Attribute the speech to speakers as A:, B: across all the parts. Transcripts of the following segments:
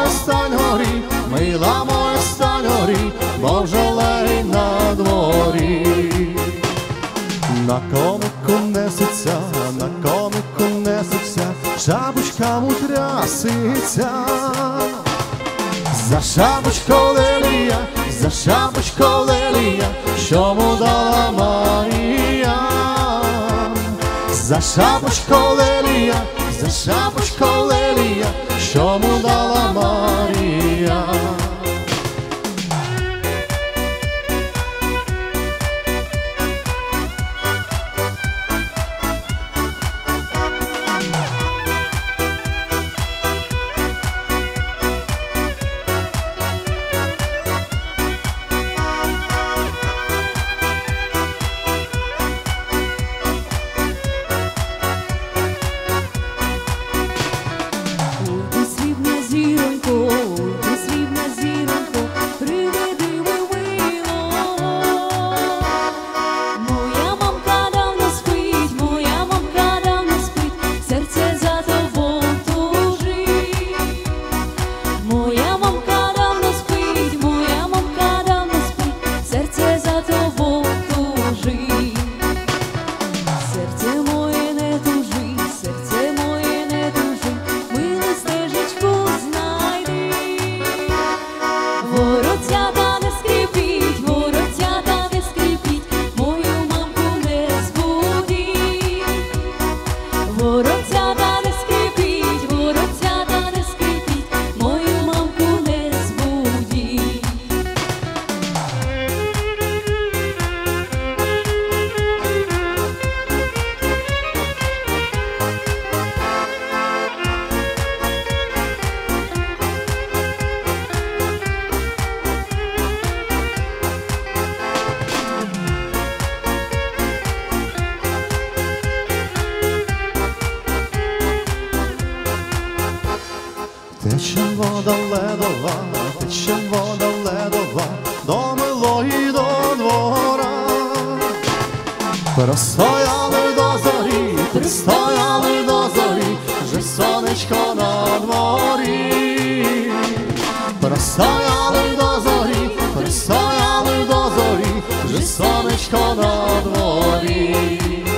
A: моя стань горі, мила моя стань горі, бо вже лей на дворі. На конику несеться, на конику несеться, жабочка мутряситься. За шапочкою лелія, за шапочкою лелія, що му дала Марія. За шапочкою лелія, за шапочкою лелія, що му дала Марія. Тече вода ледова, тече вода ледова, до милої до двора. Простояли до зорі, пристояли до зорі, вже сонечко на дворі. Простояли до зорі, пристояли до зорі, вже сонечко на дворі.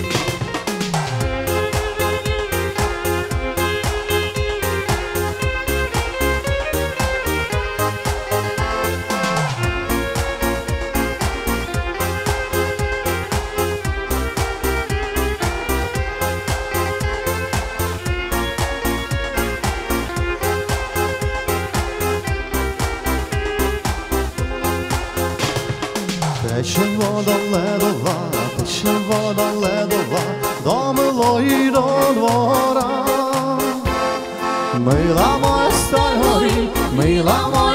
A: Тече вода ледова, тече вода ледова, до милої до двора. Мила моя стань горі, мила моя